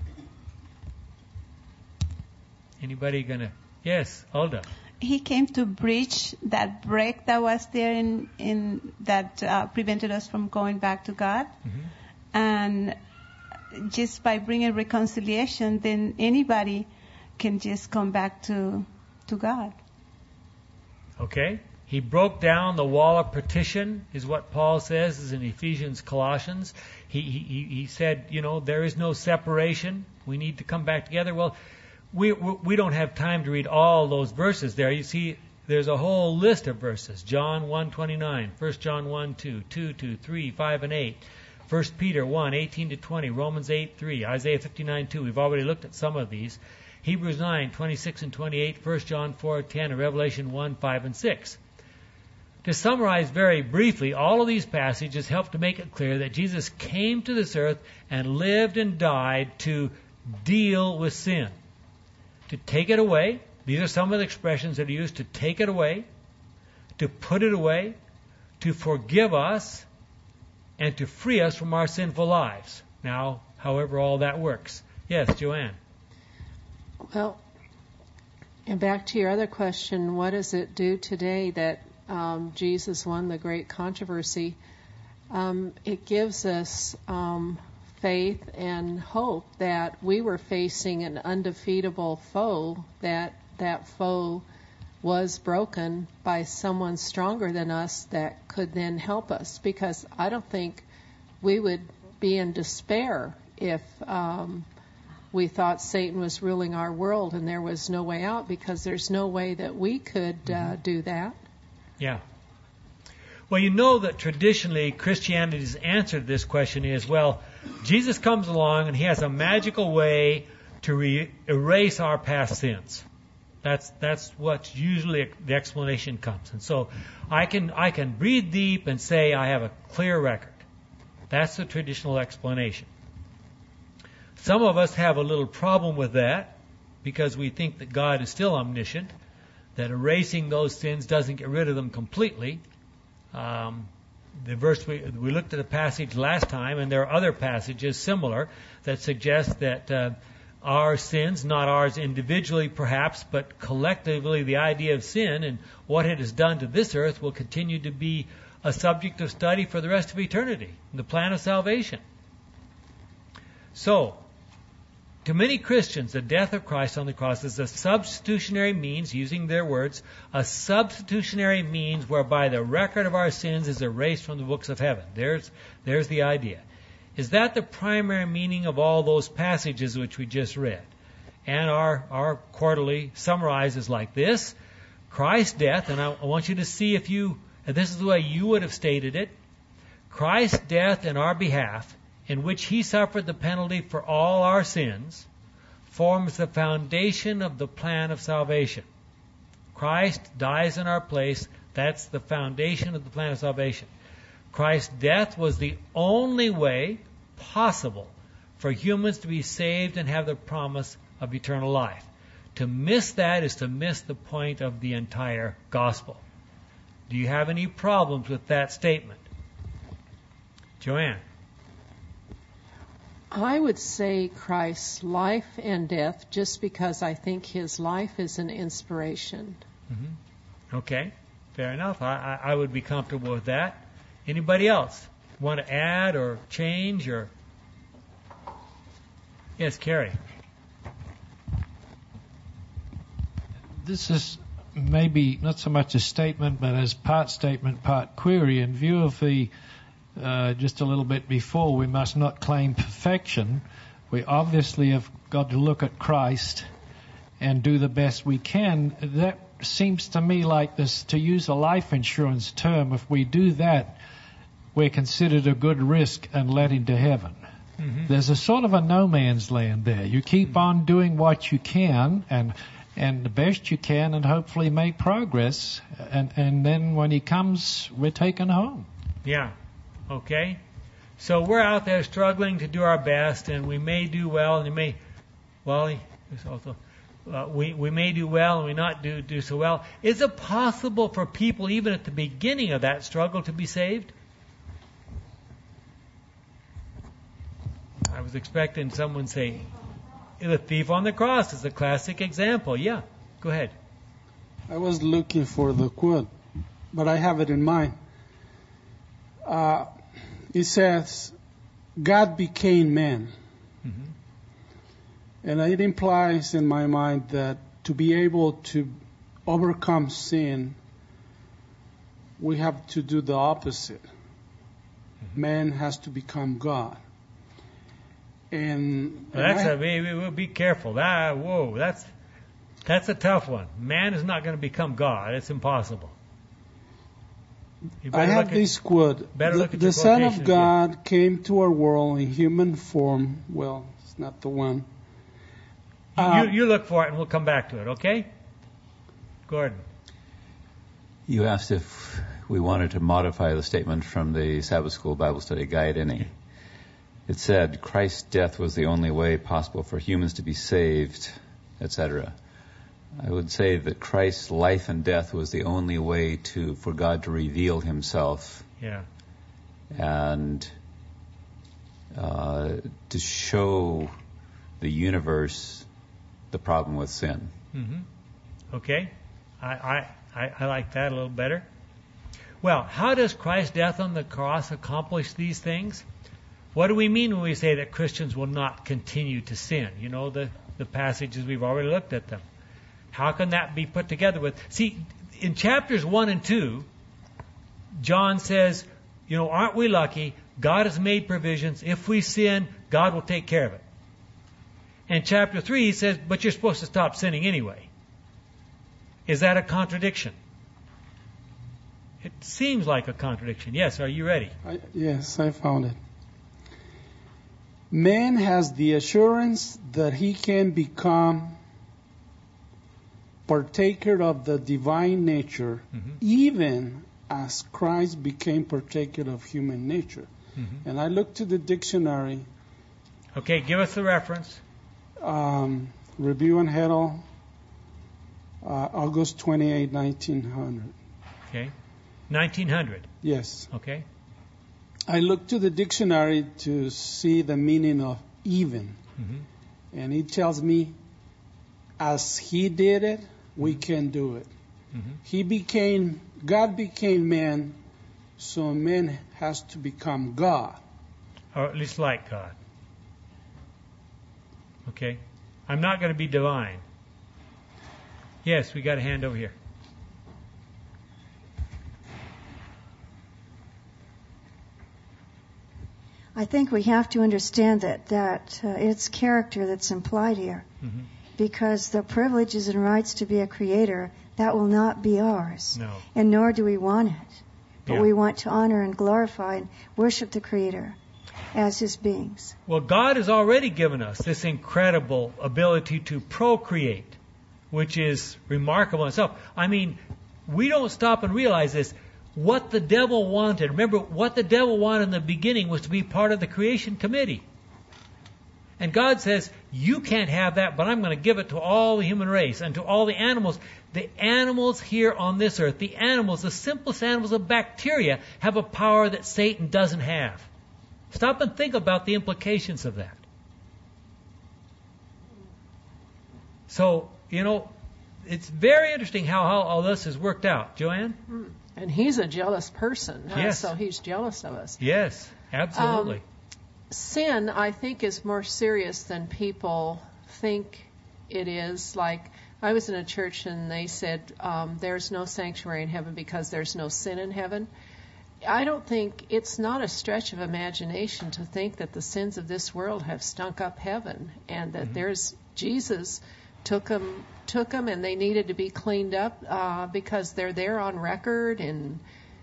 Anybody gonna? Yes, Alda. He came to bridge that break that was there in that prevented us from going back to God. Mm-hmm. And just by bringing reconciliation, then anybody can just come back to God. Okay. He broke down the wall of partition, is what Paul says, is in Ephesians, Colossians. He said, there is no separation. We need to come back together. Well, we don't have time to read all those verses there. You see, there's a whole list of verses. John 1:29, 1 John 1:2, 2:2, 3, 5, and 8. 1 Peter 1:18-20, Romans 8:3, Isaiah 59:2. We've already looked at some of these. Hebrews 9:26 and 28, 1 John 4:10, and Revelation 1:5 and 6. To summarize very briefly, all of these passages help to make it clear that Jesus came to this earth and lived and died to deal with sin, to take it away. These are some of the expressions that are used: to take it away, to put it away, to forgive us, and to free us from our sinful lives. Now, however all that works, Yes, Joanne. Well, and back to your other question, what does it do today that Jesus won the great controversy? It gives us faith and hope that we were facing an undefeatable foe, that foe was broken by someone stronger than us that could then help us. Because I don't think we would be in despair if we thought Satan was ruling our world and there was no way out, because there's no way that we could do that. Yeah. Well, you know that traditionally Christianity's answer to this question is, well, Jesus comes along and he has a magical way to erase our past sins. That's what usually the explanation comes. And so I can breathe deep and say I have a clear record. That's the traditional explanation. Some of us have a little problem with that because we think that God is still omniscient, that erasing those sins doesn't get rid of them completely. The verse we looked at a passage last time, and there are other passages similar that suggest that our sins, not ours individually perhaps, but collectively, the idea of sin and what it has done to this earth will continue to be a subject of study for the rest of eternity, the plan of salvation. So, to many Christians, the death of Christ on the cross is a substitutionary means, using their words, a substitutionary means whereby the record of our sins is erased from the books of heaven. There's the idea. Is that the primary meaning of all those passages which we just read? And our quarterly summarizes like this: Christ's death, and I want you to see if this is the way you would have stated it, Christ's death in our behalf, in which he suffered the penalty for all our sins, forms the foundation of the plan of salvation. Christ dies in our place. That's the foundation of the plan of salvation. Christ's death was the only way possible for humans to be saved and have the promise of eternal life. To miss that is to miss the point of the entire gospel. Do you have any problems with that statement? Joanne? I would say Christ's life and death, just because I think his life is an inspiration. Mm-hmm. Okay, fair enough. I would be comfortable with that. Anybody else want to add or change or? Yes, Carrie. This is maybe not so much a statement, but as part statement, part query. In view of the just a little bit before, we must not claim perfection. We obviously have got to look at Christ and do the best we can. That seems to me like this, to use a life insurance term. If we do that, we're considered a good risk and let into heaven. Mm-hmm. There's a sort of a no man's land there. You keep on doing what you can and the best you can, and hopefully make progress. And then when he comes, we're taken home. Yeah. Okay? So we're out there struggling to do our best, and we may do well, and we may do well and we not do so well. Is it possible for people, even at the beginning of that struggle, to be saved? I was expecting someone to say, the thief on the cross is a classic example. Yeah, go ahead. I was looking for the quote, but I have it in mind. It says, God became man. Mm-hmm. And it implies in my mind that to be able to overcome sin, we have to do the opposite. Mm-hmm. Man has to become God. And we'll be careful. That's a tough one. Man is not going to become God. It's impossible. I have this quote. The Son of God came to our world in human form. Well, it's not the one. You look for it and we'll come back to it, okay? Gordon. You asked if we wanted to modify the statement from the Sabbath School Bible Study Guide any. It said, Christ's death was the only way possible for humans to be saved, etc. I would say that Christ's life and death was the only way for God to reveal himself. Yeah. And to show the universe the problem with sin. Mm-hmm. Okay. I like that a little better. Well, how does Christ's death on the cross accomplish these things? What do we mean when we say that Christians will not continue to sin? You know, the passages, we've already looked at them. How can that be put together with... See, in chapters 1 and 2, John says, you know, aren't we lucky? God has made provisions. If we sin, God will take care of it. And chapter 3, he says, but you're supposed to stop sinning anyway. Is that a contradiction? It seems like a contradiction. Yes, are you ready? Yes, I found it. Man has the assurance that he can become partaker of the divine nature, even as Christ became partaker of human nature. Mm-hmm. And I looked to the dictionary. Okay, give us the reference. Review and Heddle, August 28, 1900. Okay. 1900? Yes. Okay. I looked to the dictionary to see the meaning of even. Mm-hmm. And it tells me, as he did it, we can do it. Mm-hmm. God became man, so man has to become God. Or at least like God. Okay. I'm not going to be divine. Yes, we got a hand over here. I think we have to understand that it's character that's implied here. Mm-hmm. Because the privileges and rights to be a creator, that will not be ours. No. And nor do we want it. But we want to honor and glorify and worship the Creator as His beings. Well, God has already given us this incredible ability to procreate, which is remarkable in itself. I mean, we don't stop and realize this. What the devil wanted, remember, what the devil wanted in the beginning was to be part of the creation committee. And God says, you can't have that, but I'm going to give it to all the human race and to all the animals. The animals here on this earth, the animals, the simplest animals of bacteria, have a power that Satan doesn't have. Stop and think about the implications of that. So, you know, it's very interesting how all this has worked out. Joanne? And he's a jealous person, yes. So he's jealous of us. Yes, absolutely. Sin, I think, is more serious than people think it is. Like, I was in a church and they said there's no sanctuary in heaven because there's no sin in heaven. I don't think it's not a stretch of imagination to think that the sins of this world have stunk up heaven and that there's Jesus took them and they needed to be cleaned up because they're there on record and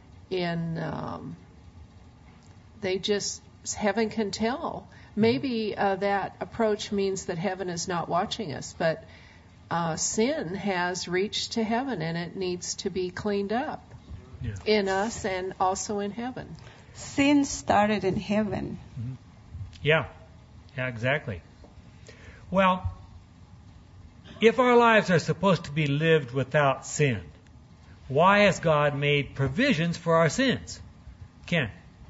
they just heaven can tell. Maybe that approach means that heaven is not watching us, but sin has reached to heaven and it needs to be cleaned up in us and also in heaven. Sin started in heaven. Mm-hmm. Yeah, exactly. Well, if our lives are supposed to be lived without sin, why has God made provisions for our sins? Ken?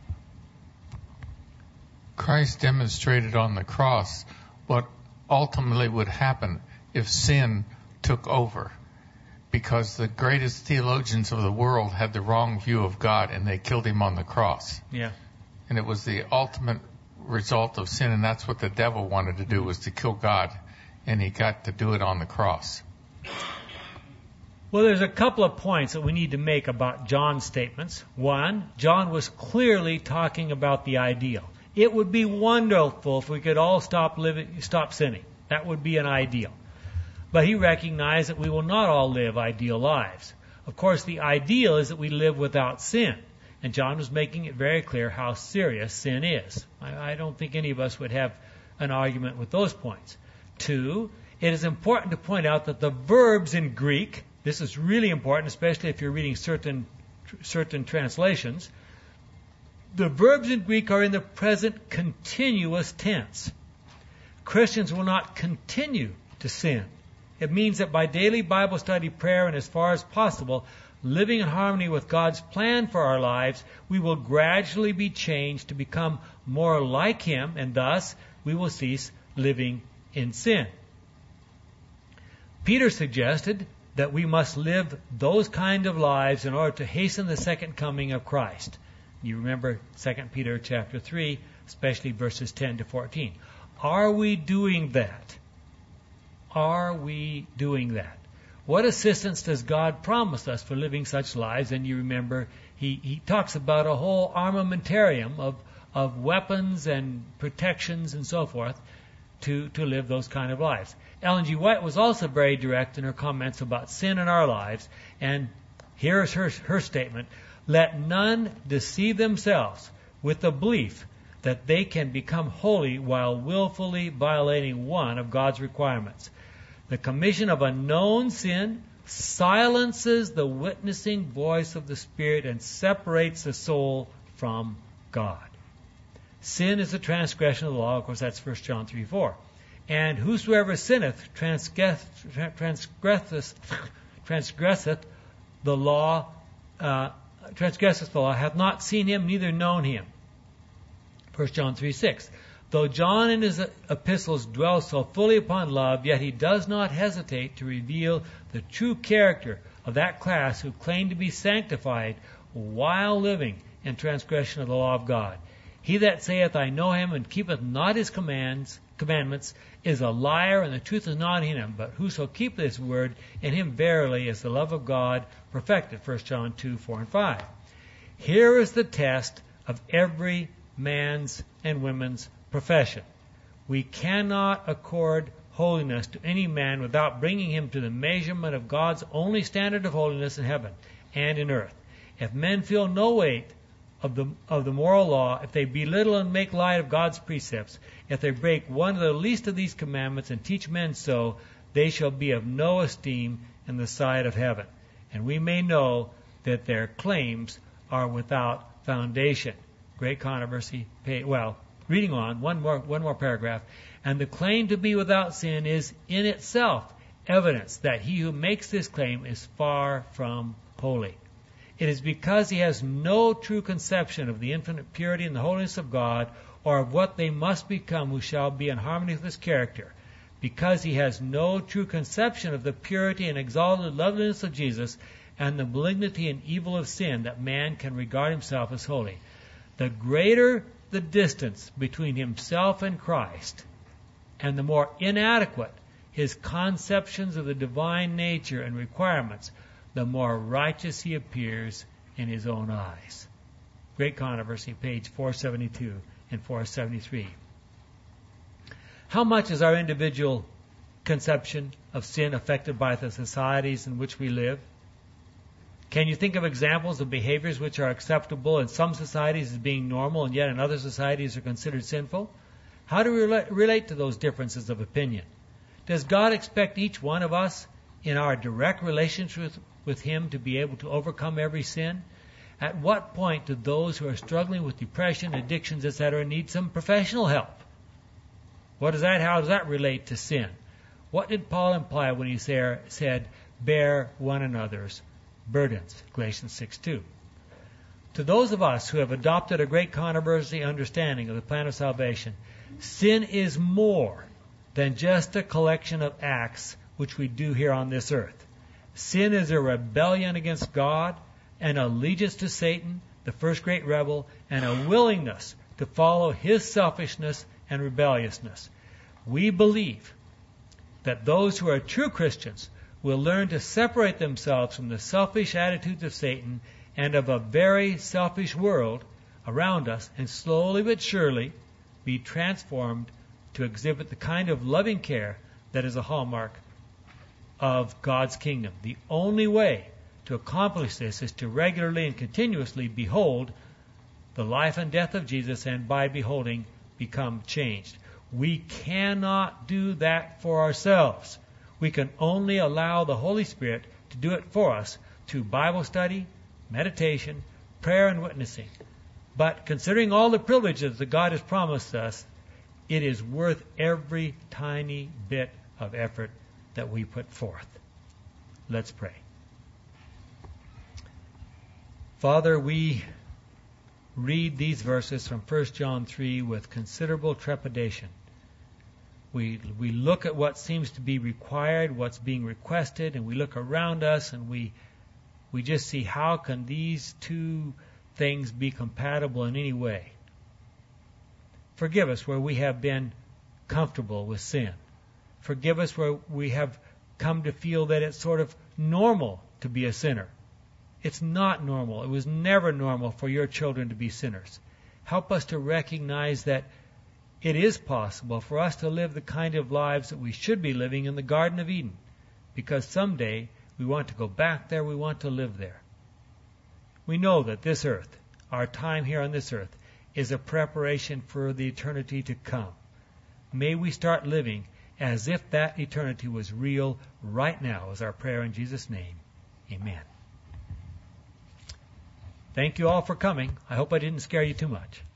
Christ demonstrated on the cross what ultimately would happen if sin took over. Because the greatest theologians of the world had the wrong view of God and they killed him on the cross. Yeah. And it was the ultimate result of sin, and that's what the devil wanted to do, was to kill God. And he got to do it on the cross. Well, there's a couple of points that we need to make about John's statements. One, John was clearly talking about the ideal. It would be wonderful if we could all stop sinning. That would be an ideal. But he recognized that we will not all live ideal lives. Of course, the ideal is that we live without sin. And John was making it very clear how serious sin is. I don't think any of us would have an argument with those points. Two, it is important to point out that the verbs in Greek, this is really important, especially if you're reading certain translations, the verbs in Greek are in the present continuous tense. Christians will not continue to sin. It means that by daily Bible study, prayer, and as far as possible, living in harmony with God's plan for our lives, we will gradually be changed to become more like Him, and thus we will cease living in sin. Peter suggested that we must live those kind of lives in order to hasten the second coming of Christ. You remember 2 Peter chapter 3, especially verses 10 to 14. Are we doing that? Are we doing that? What assistance does God promise us for living such lives? And you remember he talks about a whole armamentarium of weapons and protections and so forth to live those kind of lives. Ellen G. White was also very direct in her comments about sin in our lives, and here's her statement: let none deceive themselves with the belief that they can become holy while willfully violating one of God's requirements. The commission of a known sin silences the witnessing voice of the Spirit and separates the soul from God. Sin is a transgression of the law. Of course, that's 1 John 3:4. And whosoever sinneth transgresseth the law, hath not seen him, neither known him. 1 John 3:6. Though John in his epistles dwells so fully upon love, yet he does not hesitate to reveal the true character of that class who claim to be sanctified while living in transgression of the law of God. He that saith, I know him, and keepeth not his commandments, is a liar, and the truth is not in him. But whoso keepeth his word, in him verily is the love of God perfected. 1 John 2:4 and 5. Here is the test of every man's and women's profession. We cannot accord holiness to any man without bringing him to the measurement of God's only standard of holiness in heaven and in earth. If men feel no weight of the moral law, if they belittle and make light of God's precepts, if they break one of the least of these commandments and teach men so, they shall be of no esteem in the sight of heaven. And we may know that their claims are without foundation. Great controversy. Reading on, one more paragraph. And the claim to be without sin is in itself evidence that he who makes this claim is far from holy. It is because he has no true conception of the infinite purity and the holiness of God, or of what they must become who shall be in harmony with his character. Because he has no true conception of the purity and exalted loveliness of Jesus and the malignity and evil of sin, that man can regard himself as holy. The greater the distance between himself and Christ, and the more inadequate his conceptions of the divine nature and requirements, the more righteous he appears in his own eyes. Great Controversy, page 472 and 473. How much is our individual conception of sin affected by the societies in which we live? Can you think of examples of behaviors which are acceptable in some societies as being normal and yet in other societies are considered sinful? How do we relate to those differences of opinion? Does God expect each one of us in our direct relationship with Him to be able to overcome every sin? At what point do those who are struggling with depression, addictions, etc. need some professional help? How does that relate to sin? What did Paul imply when he said, bear one another's burdens? Galatians 6:2. To those of us who have adopted a great controversy understanding of the plan of salvation, sin is more than just a collection of acts which we do here on this earth. Sin is a rebellion against God, an allegiance to Satan, the first great rebel, and a willingness to follow his selfishness and rebelliousness. We believe that those who are true Christians will learn to separate themselves from the selfish attitudes of Satan and of a very selfish world around us, and slowly but surely be transformed to exhibit the kind of loving care that is a hallmark of God's kingdom. The only way to accomplish this is to regularly and continuously behold the life and death of Jesus, and by beholding, become changed. We cannot do that for ourselves. We can only allow the Holy Spirit to do it for us through Bible study, meditation, prayer, and witnessing. But considering all the privileges that God has promised us, it is worth every tiny bit of effort that we put forth. Let's pray. Father, we read these verses from 1 John 3 with considerable trepidation. We look at what seems to be required, what's being requested, and we look around us and we just see how can these two things be compatible in any way. Forgive us where we have been comfortable with sin. Forgive us where we have come to feel that it's sort of normal to be a sinner. It's not normal. It was never normal for your children to be sinners. Help us to recognize that it is possible for us to live the kind of lives that we should be living in the Garden of Eden, because someday we want to go back there, we want to live there. We know that this earth, our time here on this earth, is a preparation for the eternity to come. May we start living as if that eternity was real right now, is our prayer in Jesus' name. Amen. Thank you all for coming. I hope I didn't scare you too much.